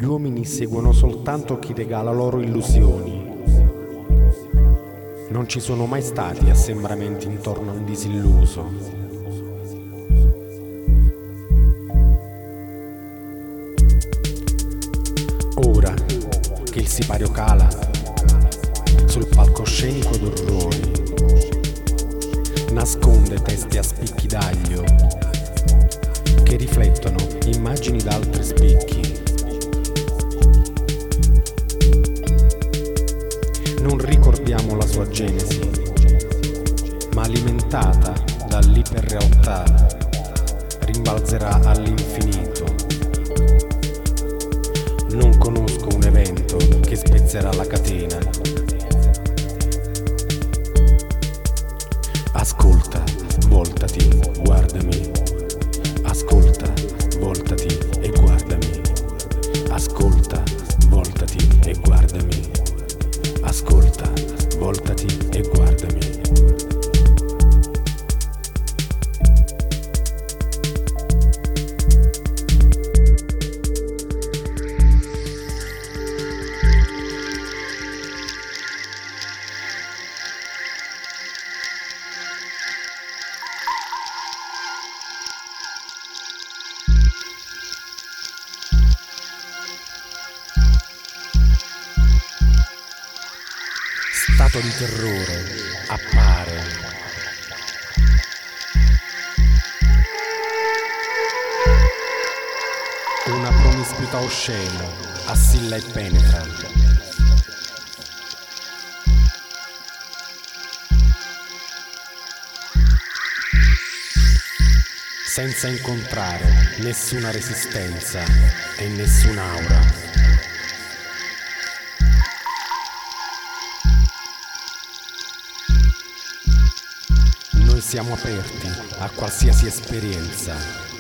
uomini seguono soltanto chi regala loro illusioni. Non ci sono mai stati assembramenti intorno a un disilluso. Ora che il sipario cala sul palcoscenico d'orrori, nasconde teste a spicchi d'aglio che riflettono immagini da altri spicchi. Non ricordiamo la sua genesi, ma alimentata dall'iperrealtà rimbalzerà all'infinito. Non conosco un evento che spezzerà la catena. Ascolta, voltati, guardami. Ascolta, voltati e guardami. Ascolta, voltati e guardami. Ascolta, voltati e guardami. Stato di terrore appare. Una promiscuità oscena assilla e penetra. Senza incontrare nessuna resistenza e nessun'aura. Noi siamo aperti a qualsiasi esperienza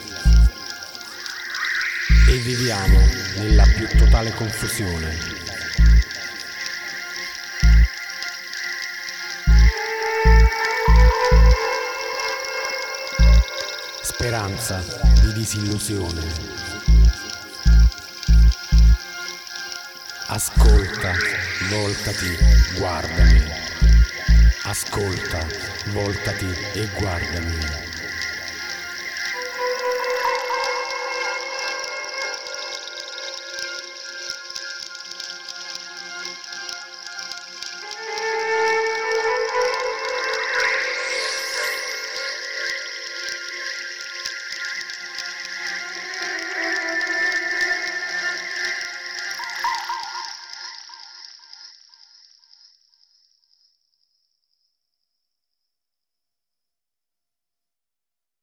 e viviamo nella più totale confusione. Speranza di disillusione. Ascolta, voltati, guardami. Ascolta, voltati e guardami.